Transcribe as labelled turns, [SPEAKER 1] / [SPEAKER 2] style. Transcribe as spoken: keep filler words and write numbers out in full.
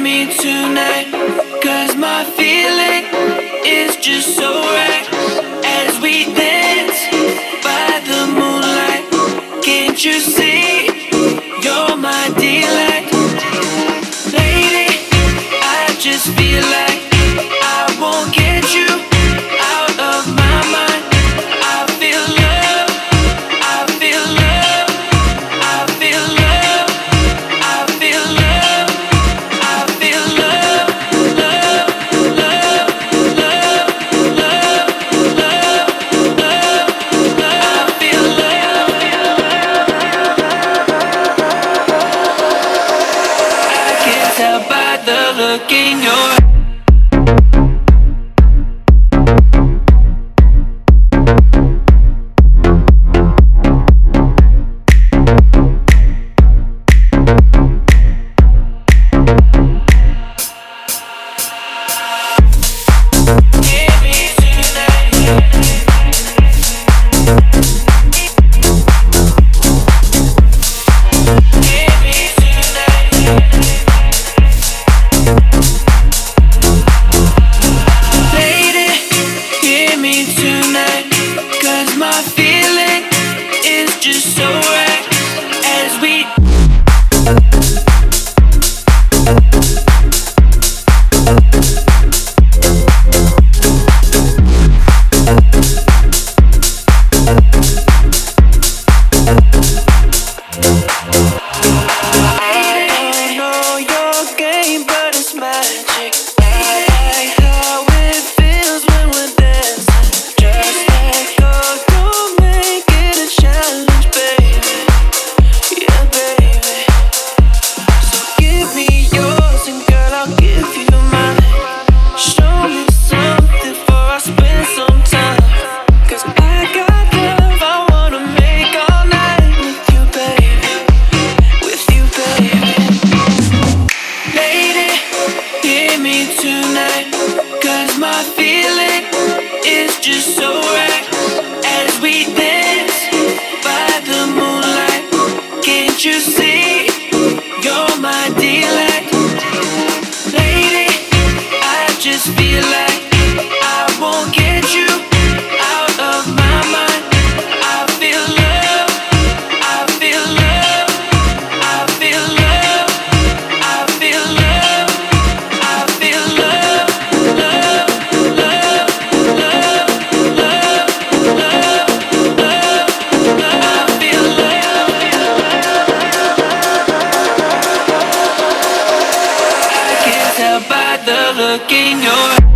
[SPEAKER 1] me tonight, 'cause my feeling is just so right. As we dance by the moonlight, can't you see you're my delight? Lady, I just feel like I won't get you out of my mind. I feel love, I feel love, I feel love, I feel love, I feel love, love, love, love, love, love, love, love. I feel love. I can tell by the look in your eyes. My feeling is just so right. As we I know your game, but it's magic. I like how it feels when we're dancing. Just like don't make it a challenge, baby. Yeah, baby. So give me yours and girl, I'll give you mine. Show me something before I spend some time. 'Cause I got love I wanna make all night with you, baby. With you, baby. Lady, hear me tonight, 'cause my feeling is just so right. As we dance by the moonlight, can't you see you're my delight? Lady, I just feel like I won't get you out of my mind. I feel love, I feel love, I feel love, I feel love, I feel love, love, love, love, love, love, love, love. I feel love. I can tell by the look in your eyes.